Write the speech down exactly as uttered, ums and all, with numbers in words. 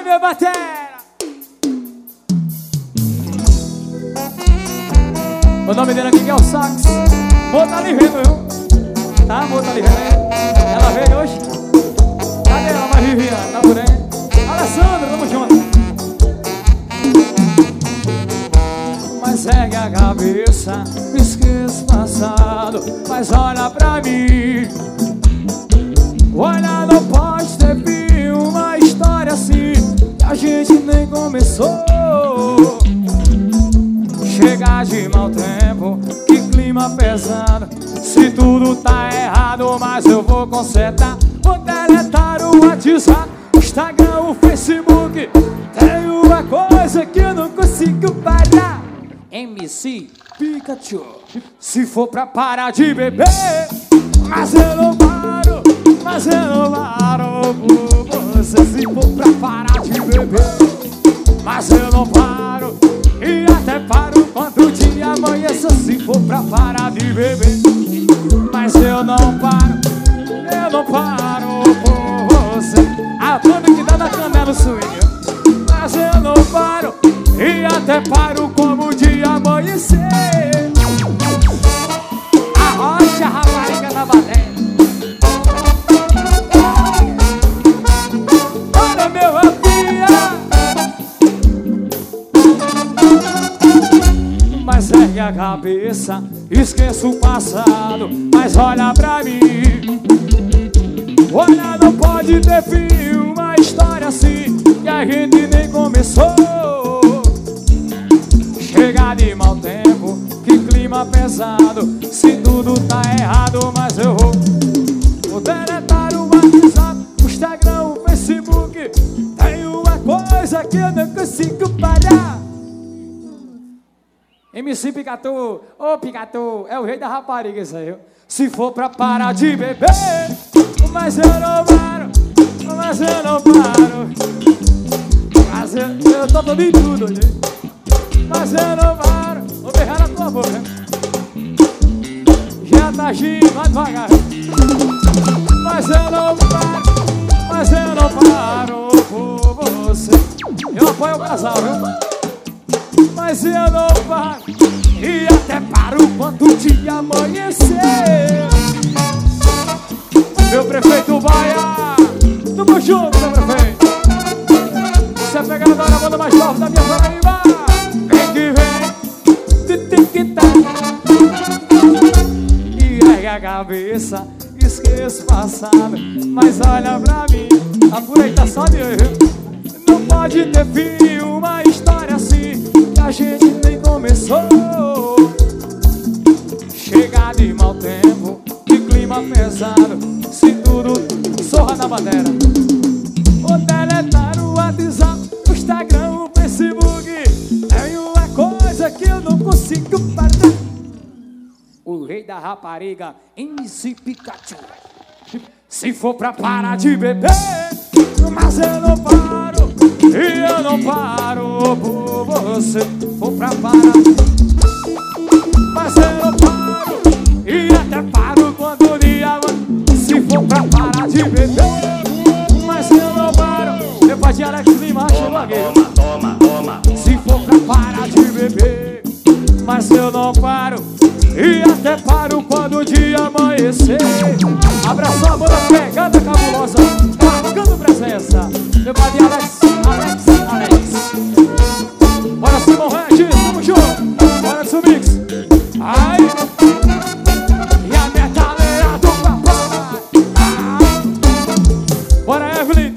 meu batera! O nome dele aqui que é o Sax. Vou tá ali vendo, viu? Tá, vou tá ali vendo. Ela veio hoje. Cadê ela, mais Viviane? Tá por aí? Alessandra, tamo junto. Mas segue a cabeça, esqueça o passado, mas olha pra mim. Olha, não pode ter fim uma história assim, que a gente nem começou. Chega de mau tempo, que clima pesado. Se tudo tá errado, mas eu vou consertar. Vou deletar o WhatsApp, Instagram, o Facebook. Tem uma coisa que eu não consigo parar. M C Pikachu. Se for pra parar de beber, mas eu não paro, mas eu não paro por você. Se for pra parar de beber, mas eu não paro, e até paro quando o dia amanheça. Se for pra parar de beber, mas eu não paro, eu não paro por você. A banda que dá na canela swing. Mas eu não paro, e até paro como o dia amanhecer. A rocha, a rapariga na bateria. Olha, meu afia. Mas ergue a cabeça, esqueça o passado, mas olha pra mim. Olha, não pode ter fim uma história assim, que a gente nem começou. Chega de mau tempo, que clima pesado. Se tudo tá errado, mas eu vou Vou deletar o WhatsApp, o Instagram, o Facebook. Tem uma coisa que eu não consigo parar. M C Pikachu, ô oh, Pikachu, é o rei da rapariga isso aí, viu? Se for pra parar de beber, mas eu não paro, mas eu não paro. Mas eu, eu tô todo em tudo hoje, mas eu não paro. Vou beijar na tua boca. Já tá agindo, vai devagar. Mas eu não paro, mas eu não paro por você. Eu apoio o casal, viu? Mas eu não paro, e até paro quando o dia amanhecer. Meu prefeito Baia, tamo junto, meu prefeito. Você é pegador da banda mais nova da minha Paraíba. Vem que vem. E ergue a cabeça, esqueça o passado, mas olha pra mim. A por aí tá só de erro. Não pode ter fim uma história assim, que a gente nem começou. Chega de mau tempo, de clima pesado. Se tudo sorra na bandeira. Vou deletar o WhatsApp, o Instagram, o Facebook. Tem uma coisa que eu não consigo parar. O rei da rapariga, M C Pikachu. Se for pra parar de beber, mas eu não paro, e eu não paro por você. Se for pra parar, mas eu não paro, e até paro quando o dia. Se for pra parar de beber, mas eu não paro. Meu pai de Alex Lima chegou aqui. Toma, toma, toma. Se for pra parar de beber, mas eu não paro, e até paro quando o dia amanhecer. Abraçou a banda pegada cabulosa, marcando presença. Meu pai de Alex, Alex, Alex. Bora Simão Regis, tamo junto. Bora Sumix. Ai. E a metaleira do papai. Ah. Bora Evelyn.